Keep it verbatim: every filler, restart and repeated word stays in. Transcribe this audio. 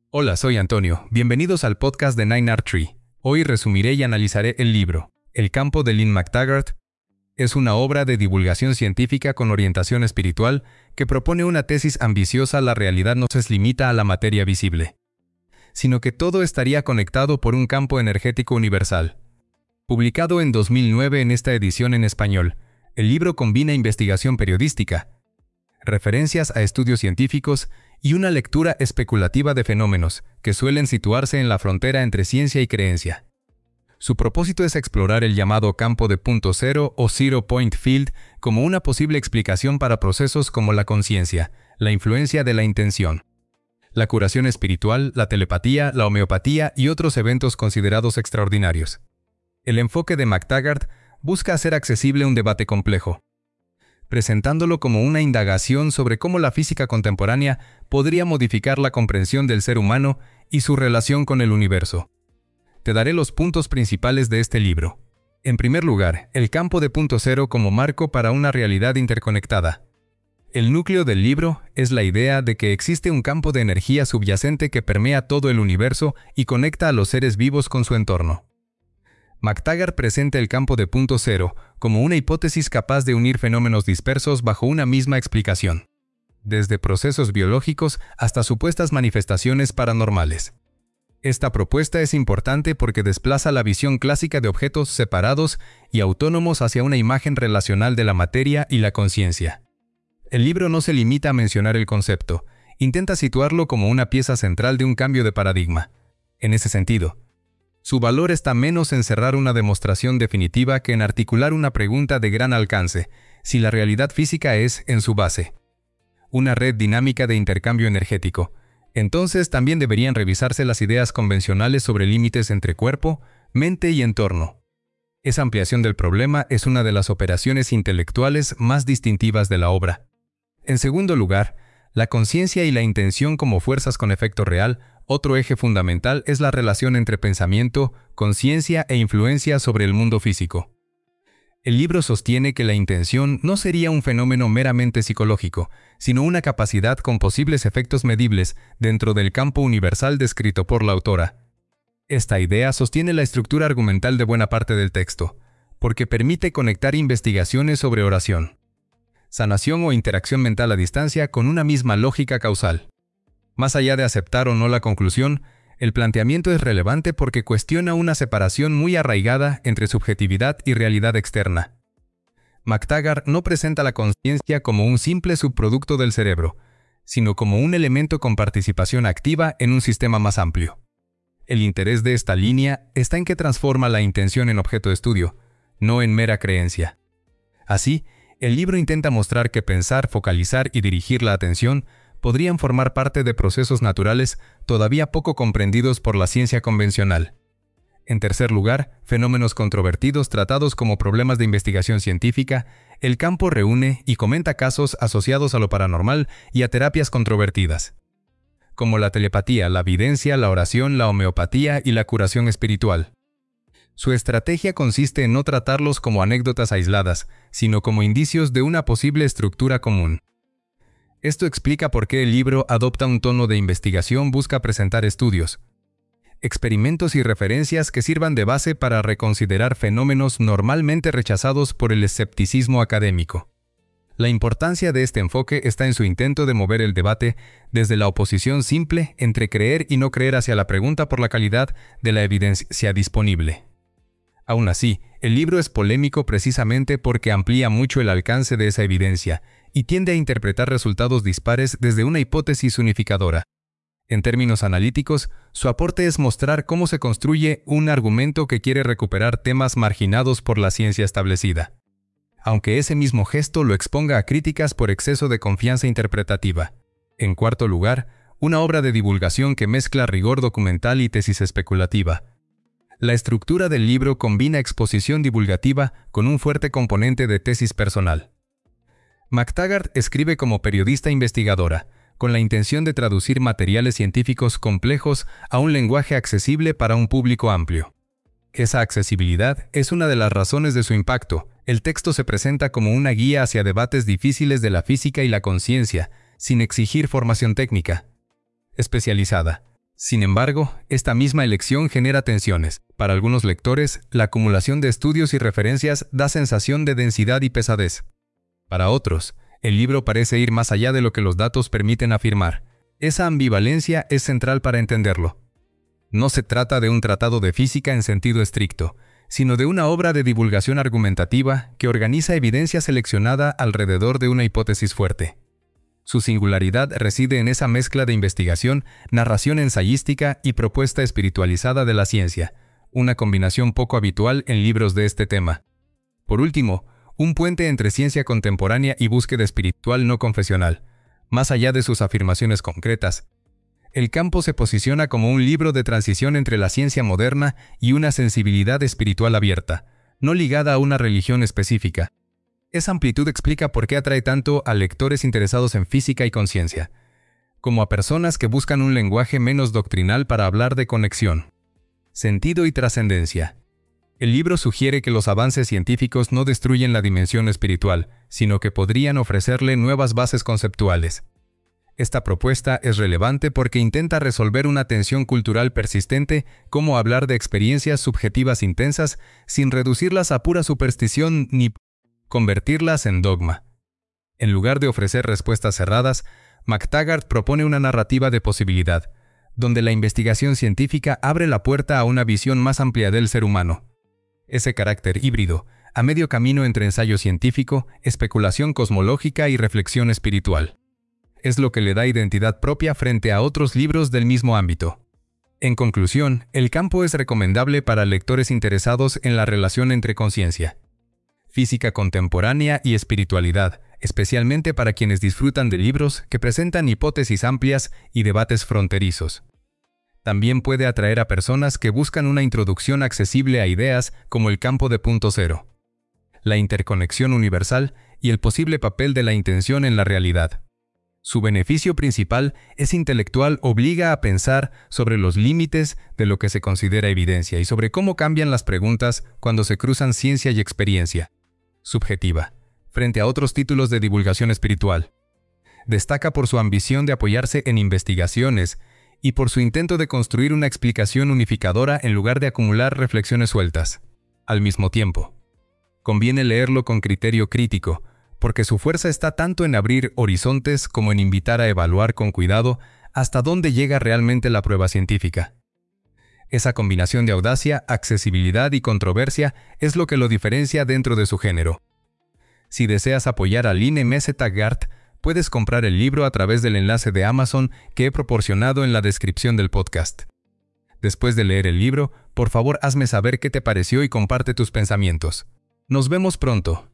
Hola, soy Antonio. Bienvenidos al podcast de Nine Art Tree. Hoy resumiré y analizaré el libro El campo de Lynn McTaggart. Es una obra de divulgación científica con orientación espiritual que propone una tesis ambiciosa: la realidad no se limita a la materia visible, sino que todo estaría conectado por un campo energético universal. Publicado en dos mil nueve en esta edición en español, el libro combina investigación periodística, referencias a estudios científicos y una lectura especulativa de fenómenos que suelen situarse en la frontera entre ciencia y creencia. Su propósito es explorar el llamado campo de punto cero o Zero Point Field como una posible explicación para procesos como la conciencia, la influencia de la intención, la curación espiritual, la telepatía, la homeopatía y otros eventos considerados extraordinarios. El enfoque de McTaggart busca hacer accesible un debate complejo, presentándolo como una indagación sobre cómo la física contemporánea podría modificar la comprensión del ser humano y su relación con el universo. Te daré los puntos principales de este libro. En primer lugar, el campo de punto cero como marco para una realidad interconectada. El núcleo del libro es la idea de que existe un campo de energía subyacente que permea todo el universo y conecta a los seres vivos con su entorno. McTaggart presenta el campo de punto cero como una hipótesis capaz de unir fenómenos dispersos bajo una misma explicación, desde procesos biológicos hasta supuestas manifestaciones paranormales. Esta propuesta es importante porque desplaza la visión clásica de objetos separados y autónomos hacia una imagen relacional de la materia y la conciencia. El libro no se limita a mencionar el concepto, intenta situarlo como una pieza central de un cambio de paradigma. En ese sentido, su valor está menos en cerrar una demostración definitiva que en articular una pregunta de gran alcance: si la realidad física es, en su base, una red dinámica de intercambio energético, entonces también deberían revisarse las ideas convencionales sobre límites entre cuerpo, mente y entorno. Esa ampliación del problema es una de las operaciones intelectuales más distintivas de la obra. En segundo lugar, la conciencia y la intención como fuerzas con efecto real. Otro eje fundamental es la relación entre pensamiento, conciencia e influencia sobre el mundo físico. El libro sostiene que la intención no sería un fenómeno meramente psicológico, sino una capacidad con posibles efectos medibles dentro del campo universal descrito por la autora. Esta idea sostiene la estructura argumental de buena parte del texto, porque permite conectar investigaciones sobre oración, sanación o interacción mental a distancia con una misma lógica causal. Más allá de aceptar o no la conclusión, el planteamiento es relevante porque cuestiona una separación muy arraigada entre subjetividad y realidad externa. McTaggart no presenta la conciencia como un simple subproducto del cerebro, sino como un elemento con participación activa en un sistema más amplio. El interés de esta línea está en que transforma la intención en objeto de estudio, no en mera creencia. Así, el libro intenta mostrar que pensar, focalizar y dirigir la atención podrían formar parte de procesos naturales todavía poco comprendidos por la ciencia convencional. En tercer lugar, fenómenos controvertidos tratados como problemas de investigación científica. El campo reúne y comenta casos asociados a lo paranormal y a terapias controvertidas, como la telepatía, la evidencia, la oración, la homeopatía y la curación espiritual. Su estrategia consiste en no tratarlos como anécdotas aisladas, sino como indicios de una posible estructura común. Esto explica por qué el libro adopta un tono de investigación, busca presentar estudios, experimentos y referencias que sirvan de base para reconsiderar fenómenos normalmente rechazados por el escepticismo académico. La importancia de este enfoque está en su intento de mover el debate desde la oposición simple entre creer y no creer hacia la pregunta por la calidad de la evidencia disponible. Aún así, el libro es polémico precisamente porque amplía mucho el alcance de esa evidencia y tiende a interpretar resultados dispares desde una hipótesis unificadora. En términos analíticos, su aporte es mostrar cómo se construye un argumento que quiere recuperar temas marginados por la ciencia establecida, aunque ese mismo gesto lo exponga a críticas por exceso de confianza interpretativa. En cuarto lugar, una obra de divulgación que mezcla rigor documental y tesis especulativa. La estructura del libro combina exposición divulgativa con un fuerte componente de tesis personal. McTaggart escribe como periodista investigadora, con la intención de traducir materiales científicos complejos a un lenguaje accesible para un público amplio. Esa accesibilidad es una de las razones de su impacto. El texto se presenta como una guía hacia debates difíciles de la física y la conciencia, sin exigir formación técnica especializada, Sin embargo, esta misma elección genera tensiones. Para algunos lectores, la acumulación de estudios y referencias da sensación de densidad y pesadez. Para otros, el libro parece ir más allá de lo que los datos permiten afirmar. Esa ambivalencia es central para entenderlo. No se trata de un tratado de física en sentido estricto, sino de una obra de divulgación argumentativa que organiza evidencia seleccionada alrededor de una hipótesis fuerte. Su singularidad reside en esa mezcla de investigación, narración ensayística y propuesta espiritualizada de la ciencia, una combinación poco habitual en libros de este tema. Por último, un puente entre ciencia contemporánea y búsqueda espiritual no confesional. Más allá de sus afirmaciones concretas, El campo se posiciona como un libro de transición entre la ciencia moderna y una sensibilidad espiritual abierta, no ligada a una religión específica. Esa amplitud explica por qué atrae tanto a lectores interesados en física y conciencia, como a personas que buscan un lenguaje menos doctrinal para hablar de conexión, sentido y trascendencia. El libro sugiere que los avances científicos no destruyen la dimensión espiritual, sino que podrían ofrecerle nuevas bases conceptuales. Esta propuesta es relevante porque intenta resolver una tensión cultural persistente, como hablar de experiencias subjetivas intensas sin reducirlas a pura superstición ni convertirlas en dogma. En lugar de ofrecer respuestas cerradas, McTaggart propone una narrativa de posibilidad, donde la investigación científica abre la puerta a una visión más amplia del ser humano. Ese carácter híbrido, a medio camino entre ensayo científico, especulación cosmológica y reflexión espiritual, es lo que le da identidad propia frente a otros libros del mismo ámbito. En conclusión, El campo es recomendable para lectores interesados en la relación entre conciencia, física contemporánea y espiritualidad, especialmente para quienes disfrutan de libros que presentan hipótesis amplias y debates fronterizos. También puede atraer a personas que buscan una introducción accesible a ideas como el campo de punto cero, la interconexión universal y el posible papel de la intención en la realidad. Su beneficio principal es intelectual, obliga a pensar sobre los límites de lo que se considera evidencia y sobre cómo cambian las preguntas cuando se cruzan ciencia y experiencia subjetiva, frente a otros títulos de divulgación espiritual. Destaca por su ambición de apoyarse en investigaciones y por su intento de construir una explicación unificadora en lugar de acumular reflexiones sueltas. Al mismo tiempo, conviene leerlo con criterio crítico, porque su fuerza está tanto en abrir horizontes como en invitar a evaluar con cuidado hasta dónde llega realmente la prueba científica. Esa combinación de audacia, accesibilidad y controversia es lo que lo diferencia dentro de su género. Si deseas apoyar a Lynn M. Taggart, puedes comprar el libro a través del enlace de Amazon que he proporcionado en la descripción del podcast. Después de leer el libro, por favor hazme saber qué te pareció y comparte tus pensamientos. Nos vemos pronto.